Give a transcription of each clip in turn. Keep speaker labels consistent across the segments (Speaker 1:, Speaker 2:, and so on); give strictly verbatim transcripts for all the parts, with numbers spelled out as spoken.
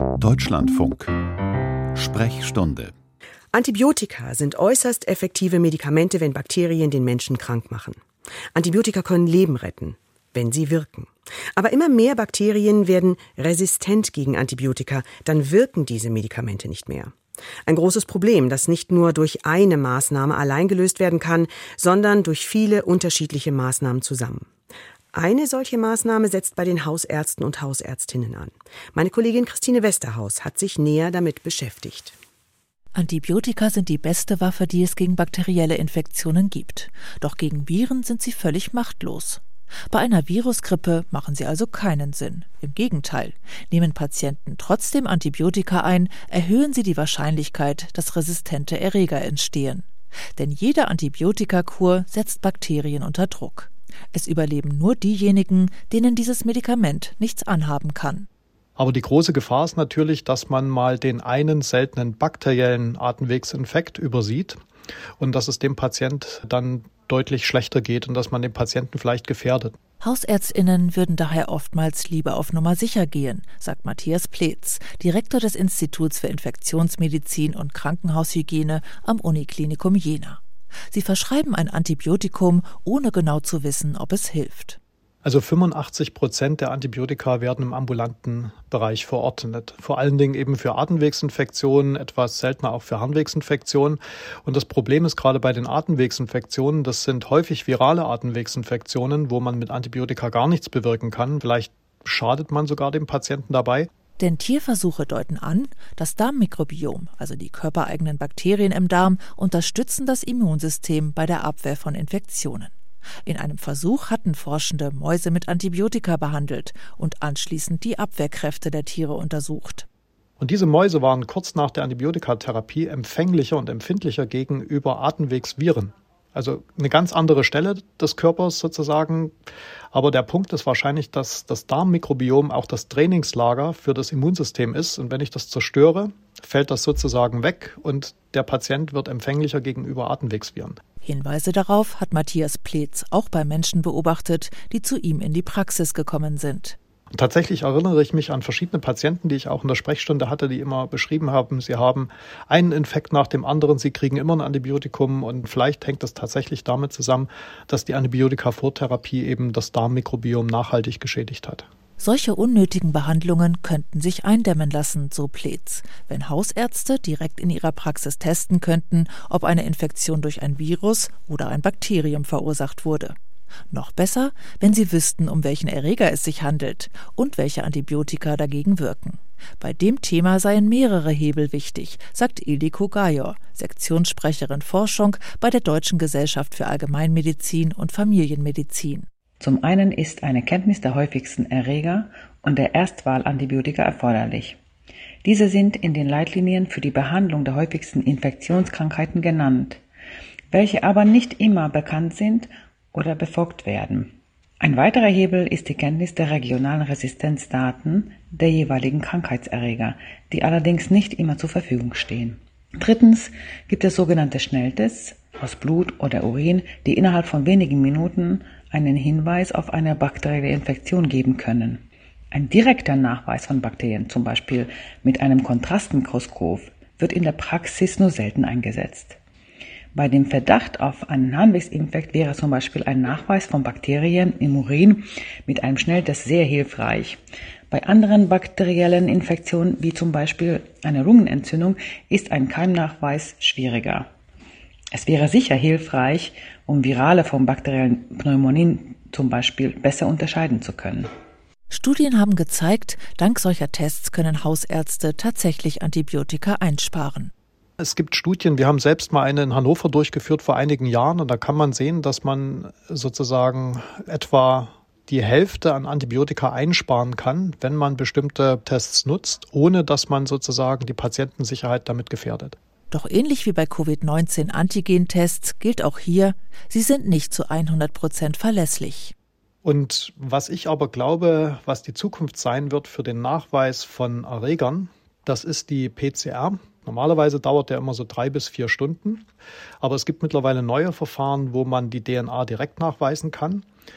Speaker 1: Deutschlandfunk Sprechstunde.
Speaker 2: Antibiotika sind äußerst effektive Medikamente, wenn Bakterien den Menschen krank machen. Antibiotika können Leben retten, wenn sie wirken. Aber immer mehr Bakterien werden resistent gegen Antibiotika, dann wirken diese Medikamente nicht mehr. Ein großes Problem, das nicht nur durch eine Maßnahme allein gelöst werden kann, sondern durch viele unterschiedliche Maßnahmen zusammen. Eine solche Maßnahme setzt bei den Hausärzten und Hausärztinnen an. Meine Kollegin Christine Westerhaus hat sich näher damit beschäftigt.
Speaker 3: Antibiotika sind die beste Waffe, die es gegen bakterielle Infektionen gibt. Doch gegen Viren sind sie völlig machtlos. Bei einer Virusgrippe machen sie also keinen Sinn. Im Gegenteil, nehmen Patienten trotzdem Antibiotika ein, erhöhen sie die Wahrscheinlichkeit, dass resistente Erreger entstehen. Denn jede Antibiotikakur setzt Bakterien unter Druck. Es überleben nur diejenigen, denen dieses Medikament nichts anhaben kann.
Speaker 4: Aber die große Gefahr ist natürlich, dass man mal den einen seltenen bakteriellen Atemwegsinfekt übersieht und dass es dem Patient dann deutlich schlechter geht und dass man den Patienten vielleicht gefährdet.
Speaker 3: HausärztInnen würden daher oftmals lieber auf Nummer sicher gehen, sagt Matthias Pleetz, Direktor des Instituts für Infektionsmedizin und Krankenhaushygiene am Uniklinikum Jena. Sie verschreiben ein Antibiotikum, ohne genau zu wissen, ob es hilft.
Speaker 4: Also fünfundachtzig Prozent der Antibiotika werden im ambulanten Bereich verordnet. Vor allen Dingen eben für Atemwegsinfektionen, etwas seltener auch für Harnwegsinfektionen. Und das Problem ist gerade bei den Atemwegsinfektionen, das sind häufig virale Atemwegsinfektionen, wo man mit Antibiotika gar nichts bewirken kann. Vielleicht schadet man sogar dem Patienten dabei.
Speaker 3: Denn Tierversuche deuten an, das Darmmikrobiom, also die körpereigenen Bakterien im Darm, unterstützen das Immunsystem bei der Abwehr von Infektionen. In einem Versuch hatten Forschende Mäuse mit Antibiotika behandelt und anschließend die Abwehrkräfte der Tiere untersucht.
Speaker 4: Und diese Mäuse waren kurz nach der Antibiotikatherapie empfänglicher und empfindlicher gegenüber Atemwegsviren. Also eine ganz andere Stelle des Körpers sozusagen. Aber der Punkt ist wahrscheinlich, dass das Darmmikrobiom auch das Trainingslager für das Immunsystem ist. Und wenn ich das zerstöre, fällt das sozusagen weg und der Patient wird empfänglicher gegenüber Atemwegsviren.
Speaker 3: Hinweise darauf hat Matthias Pleetz auch bei Menschen beobachtet, die zu ihm in die Praxis gekommen sind.
Speaker 4: Tatsächlich erinnere ich mich an verschiedene Patienten, die ich auch in der Sprechstunde hatte, die immer beschrieben haben, sie haben einen Infekt nach dem anderen, sie kriegen immer ein Antibiotikum und vielleicht hängt das tatsächlich damit zusammen, dass die Antibiotika-Vortherapie eben das Darmmikrobiom nachhaltig geschädigt hat.
Speaker 3: Solche unnötigen Behandlungen könnten sich eindämmen lassen, so Pleetz, wenn Hausärzte direkt in ihrer Praxis testen könnten, ob eine Infektion durch ein Virus oder ein Bakterium verursacht wurde. Noch besser, wenn sie wüssten, um welchen Erreger es sich handelt und welche Antibiotika dagegen wirken. Bei dem Thema seien mehrere Hebel wichtig, sagt Ildiko Gajor, Sektionssprecherin Forschung bei der Deutschen Gesellschaft für Allgemeinmedizin und Familienmedizin.
Speaker 5: Zum einen ist eine Kenntnis der häufigsten Erreger und der Erstwahlantibiotika erforderlich. Diese sind in den Leitlinien für die Behandlung der häufigsten Infektionskrankheiten genannt, welche aber nicht immer bekannt sind oder befolgt werden. Ein weiterer Hebel ist die Kenntnis der regionalen Resistenzdaten der jeweiligen Krankheitserreger, die allerdings nicht immer zur Verfügung stehen. Drittens gibt es sogenannte Schnelltests aus Blut oder Urin, die innerhalb von wenigen Minuten einen Hinweis auf eine bakterielle Infektion geben können. Ein direkter Nachweis von Bakterien, zum Beispiel mit einem Kontrastmikroskop, wird in der Praxis nur selten eingesetzt. Bei dem Verdacht auf einen Harnwegsinfekt wäre zum Beispiel ein Nachweis von Bakterien im Urin mit einem Schnelltest sehr hilfreich. Bei anderen bakteriellen Infektionen, wie zum Beispiel einer Lungenentzündung, ist ein Keimnachweis schwieriger. Es wäre sicher hilfreich, um virale von bakteriellen Pneumonien zum Beispiel besser unterscheiden zu können.
Speaker 3: Studien haben gezeigt, dank solcher Tests können Hausärzte tatsächlich Antibiotika einsparen.
Speaker 4: Es gibt Studien, wir haben selbst mal eine in Hannover durchgeführt vor einigen Jahren und da kann man sehen, dass man sozusagen etwa die Hälfte an Antibiotika einsparen kann, wenn man bestimmte Tests nutzt, ohne dass man sozusagen die Patientensicherheit damit gefährdet.
Speaker 3: Doch ähnlich wie bei Covid neunzehn Antigen-Tests gilt auch hier, sie sind nicht zu hundert Prozent verlässlich.
Speaker 4: Und was ich aber glaube, was die Zukunft sein wird für den Nachweis von Erregern, das ist die P C R. Normalerweise dauert der immer so drei bis vier Stunden, aber es gibt mittlerweile neue Verfahren, wo man die D N A direkt nachweisen kann.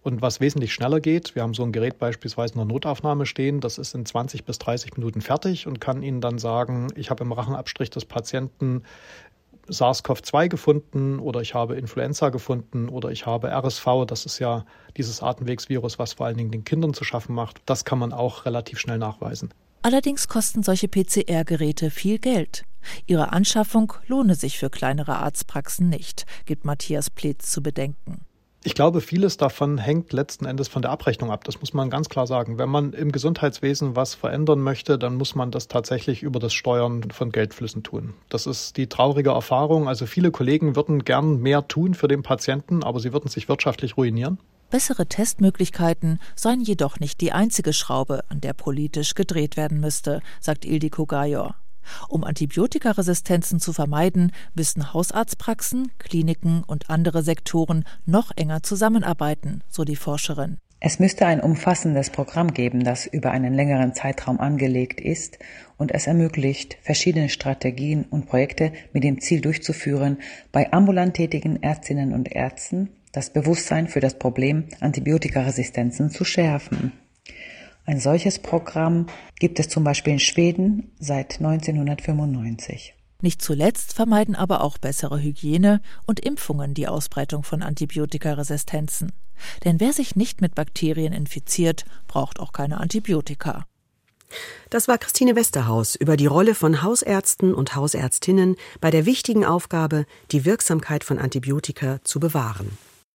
Speaker 4: Und was wesentlich schneller geht, wir haben so ein Gerät beispielsweise in der Notaufnahme stehen, das ist in zwanzig bis dreißig Minuten fertig und kann Ihnen dann sagen, ich habe im Rachenabstrich des Patienten SARS-C o V zwei gefunden oder ich habe Influenza gefunden oder ich habe R S V, das ist ja dieses Atemwegsvirus, was vor allen Dingen den Kindern zu schaffen macht. Das kann man auch relativ schnell nachweisen.
Speaker 3: Allerdings kosten solche P C R-Geräte viel Geld. Ihre Anschaffung lohne sich für kleinere Arztpraxen nicht, gibt Matthias Pleetz zu bedenken.
Speaker 4: Ich glaube, vieles davon hängt letzten Endes von der Abrechnung ab. Das muss man ganz klar sagen. Wenn man im Gesundheitswesen was verändern möchte, dann muss man das tatsächlich über das Steuern von Geldflüssen tun. Das ist die traurige Erfahrung. Also viele Kollegen würden gern mehr tun für den Patienten, aber sie würden sich wirtschaftlich ruinieren.
Speaker 3: Bessere Testmöglichkeiten seien jedoch nicht die einzige Schraube, an der politisch gedreht werden müsste, sagt Ildiko Gajor. Um Antibiotikaresistenzen zu vermeiden, müssen Hausarztpraxen, Kliniken und andere Sektoren noch enger zusammenarbeiten, so die Forscherin.
Speaker 5: Es müsste ein umfassendes Programm geben, das über einen längeren Zeitraum angelegt ist und es ermöglicht, verschiedene Strategien und Projekte mit dem Ziel durchzuführen, bei ambulant tätigen Ärztinnen und Ärzten das Bewusstsein für das Problem Antibiotikaresistenzen zu schärfen. Ein solches Programm gibt es zum Beispiel in Schweden seit neunzehnhundertfünfundneunzig.
Speaker 3: Nicht zuletzt vermeiden aber auch bessere Hygiene und Impfungen die Ausbreitung von Antibiotikaresistenzen. Denn wer sich nicht mit Bakterien infiziert, braucht auch keine Antibiotika.
Speaker 2: Das war Christine Westerhaus über die Rolle von Hausärzten und Hausärztinnen bei der wichtigen Aufgabe, die Wirksamkeit von Antibiotika zu bewahren.